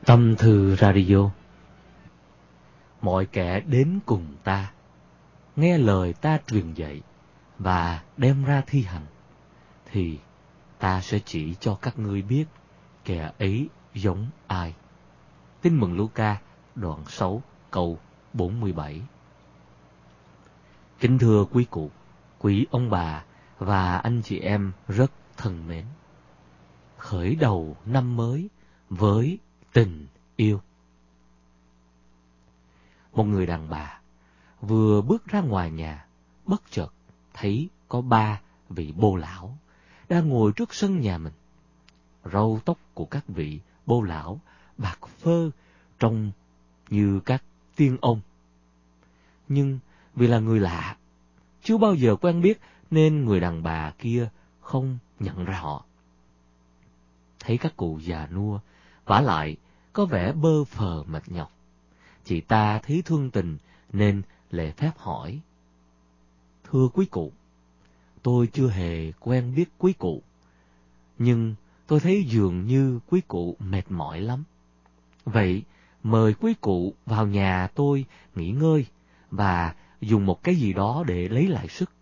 Tâm Thư Radio. Mọi kẻ đến cùng ta, nghe lời ta truyền dạy và đem ra thi hành, thì ta sẽ chỉ cho các ngươi biết kẻ ấy giống ai. Tin mừng Luca đoạn 6 câu 47. Kính thưa quý cụ, quý ông bà và anh chị em rất thân mến. Khởi đầu năm mới với tình yêu. Một người đàn bà vừa bước ra ngoài nhà, bất chợt thấy có 3 vị bô lão đang ngồi trước sân nhà mình. Râu tóc của các vị bô lão bạc phơ, trông như các tiên ông. Nhưng vì là người lạ, chưa bao giờ quen biết, nên người đàn bà kia không nhận ra họ. Thấy các cụ già nua, vả lại có vẻ bơ phờ mệt nhọc, chị ta thấy thương tình nên lễ phép hỏi: "Thưa quý cụ, tôi chưa hề quen biết quý cụ, nhưng tôi thấy dường như quý cụ mệt mỏi lắm. Vậy mời quý cụ vào nhà tôi nghỉ ngơi và dùng một cái gì đó để lấy lại sức."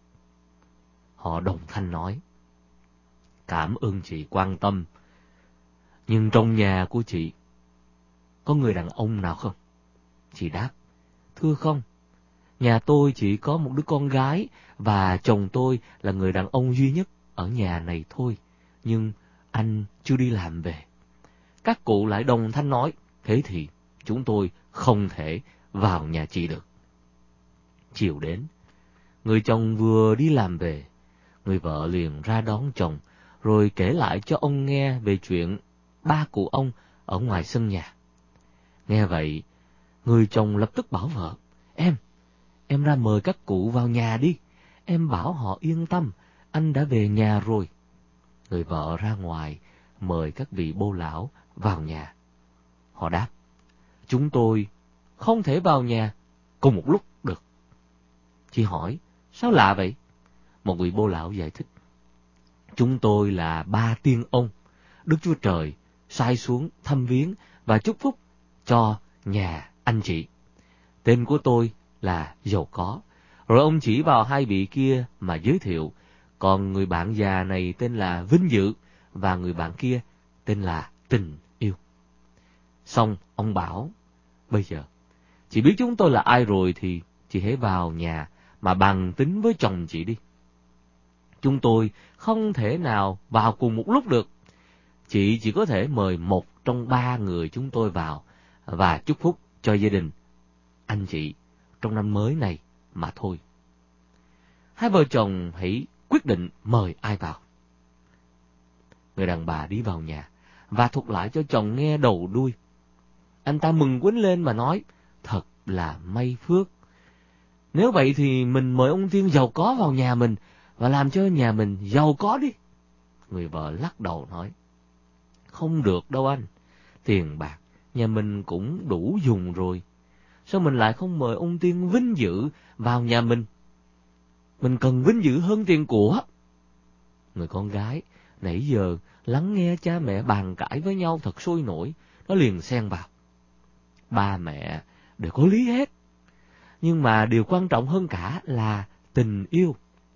Họ đồng thanh nói: "Cảm ơn chị quan tâm, nhưng trong nhà của chị có người đàn ông nào không?" Chị đáp: "Thưa không, nhà tôi chỉ có một đứa con gái và chồng tôi là người đàn ông duy nhất ở nhà này thôi, nhưng anh chưa đi làm về." Các cụ lại đồng thanh nói: "Thế thì chúng tôi không thể vào nhà chị được." Chiều đến, người chồng vừa đi làm về, người vợ liền ra đón chồng, rồi kể lại cho ông nghe về chuyện 3 cụ ông ở ngoài sân nhà. Nghe vậy, người chồng lập tức bảo vợ: Em ra mời các cụ vào nhà đi, em bảo họ yên tâm, anh đã về nhà rồi." Người vợ ra ngoài mời các vị bô lão vào nhà. Họ đáp: "Chúng tôi không thể vào nhà cùng một lúc được." Chị hỏi: "Sao lạ vậy?" Một vị bô lão giải thích: "Chúng tôi là 3 tiên ông, Đức Chúa Trời sai xuống thăm viếng và chúc phúc cho nhà anh chị. Tên của tôi là Giàu Có." Rồi ông chỉ vào 2 vị kia mà giới thiệu: "Còn người bạn già này tên là Vinh Dự, và người bạn kia tên là Tình Yêu." Xong ông bảo: "Bây giờ chị biết chúng tôi là ai rồi thì chị hãy vào nhà mà bàn tính với chồng chị đi. Chúng tôi không thể nào vào cùng một lúc được. Chị chỉ có thể mời một trong 3 người chúng tôi vào và chúc phúc cho gia đình anh chị trong năm mới này mà thôi." Hai vợ chồng hãy quyết định mời ai vào. Người đàn bà đi vào nhà và thuật lại cho chồng nghe đầu đuôi. Anh ta mừng quýnh lên mà nói: "Thật là may phước. Nếu vậy thì mình mời ông Tiên Giàu Có vào nhà mình và làm cho nhà mình giàu có đi." Người vợ lắc đầu nói: "Không được đâu anh, tiền bạc nhà mình cũng đủ dùng rồi. Sao mình lại không mời ông Tiên Vinh Dự vào nhà mình? Mình cần vinh dự hơn tiền của." Người con gái nãy giờ lắng nghe cha mẹ bàn cãi với nhau thật sôi nổi, nó liền xen vào: "Ba mẹ đều có lý hết, nhưng mà điều quan trọng hơn cả là tình yêu.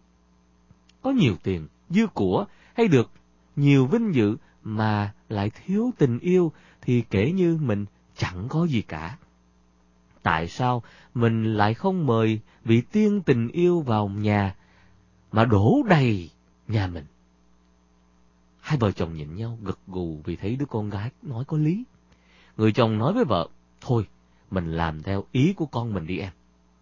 Có nhiều tiền, dư của hay được nhiều vinh dự mà lại thiếu tình yêu thì kể như mình chẳng có gì cả. Tại sao mình lại không mời vị tiên tình yêu vào nhà mà đổ đầy nhà mình?" Hai vợ chồng nhìn nhau gật gù vì thấy đứa con gái nói có lý. Người chồng nói với vợ: "Thôi, mình làm theo ý của con mình đi em.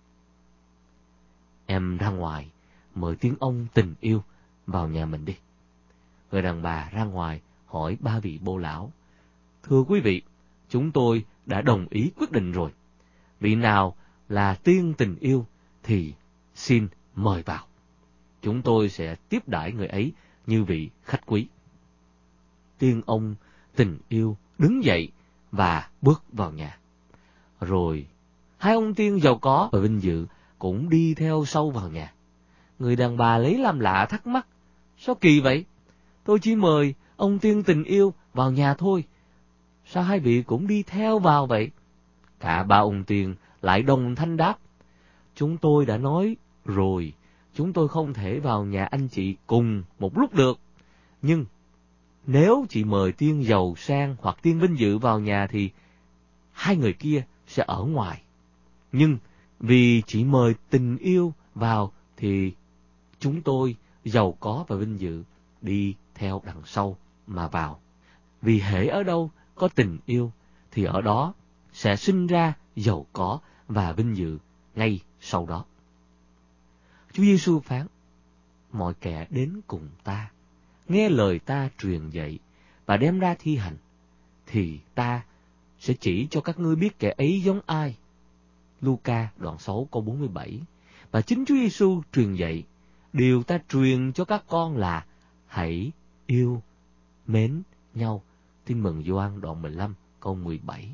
Em ra ngoài mời tiếng ông Tình Yêu vào nhà mình đi." Người đàn bà ra ngoài hỏi 3 vị bô lão: "Thưa quý vị, chúng tôi đã đồng ý quyết định rồi. Vị nào là tiên tình yêu thì xin mời vào. Chúng tôi sẽ tiếp đãi người ấy như vị khách quý." Tiên ông Tình Yêu đứng dậy và bước vào nhà. Rồi 2 ông tiên Giàu Có và Vinh Dự cũng đi theo sau vào nhà. Người đàn bà lấy làm lạ, thắc mắc: "Sao kỳ vậy? Tôi chỉ mời ông tiên Tình Yêu vào nhà thôi. sao hai vị cũng đi theo vào vậy? Cả ba ông tiền lại đồng thanh đáp: chúng tôi đã nói rồi, chúng tôi không thể vào nhà anh chị cùng một lúc được. Nhưng nếu chị mời tiên giàu sang hoặc tiên vinh dự vào nhà thì hai người kia sẽ ở ngoài. Nhưng vì chị mời tình yêu vào thì chúng tôi giàu có và vinh dự đi theo đằng sau mà vào. Vì hễ ở đâu có tình yêu thì ở đó sẽ sinh ra giàu có và vinh dự ngay sau đó. Chúa Giêsu phán: mọi kẻ đến cùng ta, nghe lời ta truyền dạy và đem ra thi hành, thì ta sẽ chỉ cho các ngươi biết kẻ ấy giống ai. Luca đoạn 6 câu 47. Và chính Chúa Giêsu truyền dạy: điều ta truyền cho các con là hãy yêu mến nhau. Tin mừng Gioan đoạn 15 câu 17.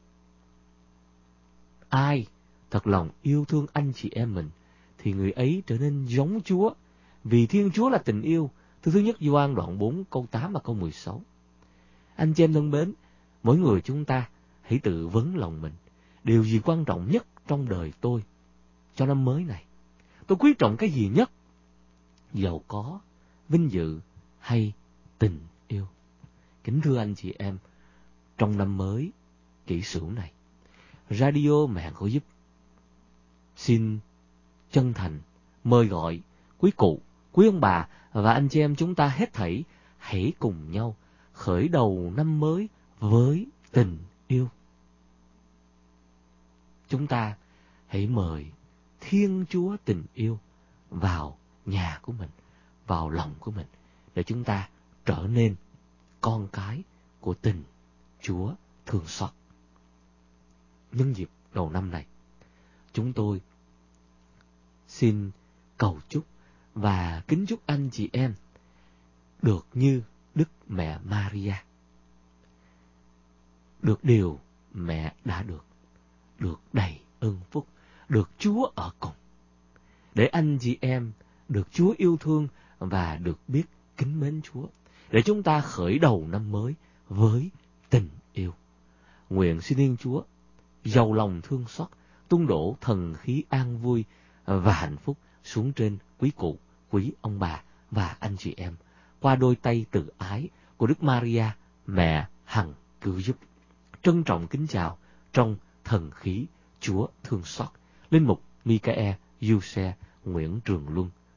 Ai thật lòng yêu thương anh chị em mình thì người ấy trở nên giống Chúa, vì Thiên Chúa là tình yêu. Thứ nhất Gioan đoạn 4 câu 8 và câu 16. Anh chị em thân mến, mỗi người chúng ta hãy tự vấn lòng mình, điều gì quan trọng nhất trong đời tôi cho năm mới này? Tôi quý trọng cái gì nhất? Giàu có, vinh dự hay tình yêu? Kính thưa anh chị em, trong năm mới kỷ sửu này, Radio Mẹ Khổ Giúp xin chân thành mời gọi quý cụ, quý ông bà và anh chị em chúng ta hết thảy hãy cùng nhau khởi đầu năm mới với tình yêu. Chúng ta hãy mời Thiên Chúa tình yêu vào nhà của mình, vào lòng của mình, để chúng ta trở nên con cái của tình Chúa thương xót. Nhân dịp đầu năm này, chúng tôi xin cầu chúc và kính chúc anh chị em được như Đức Mẹ Maria, được điều mẹ đã được đầy ơn phúc, được Chúa ở cùng, để anh chị em được Chúa yêu thương và được biết kính mến Chúa, để chúng ta khởi đầu năm mới với tình yêu. Nguyện xin Thiên Chúa giàu lòng thương xót tung đổ thần khí an vui và hạnh phúc xuống trên quý cụ, quý ông bà và anh chị em qua đôi tay từ ái của Đức Maria, mẹ hằng cứu giúp. Trân trọng kính chào trong thần khí Chúa thương xót, Linh mục Michael Giuse Nguyễn Trường Luân.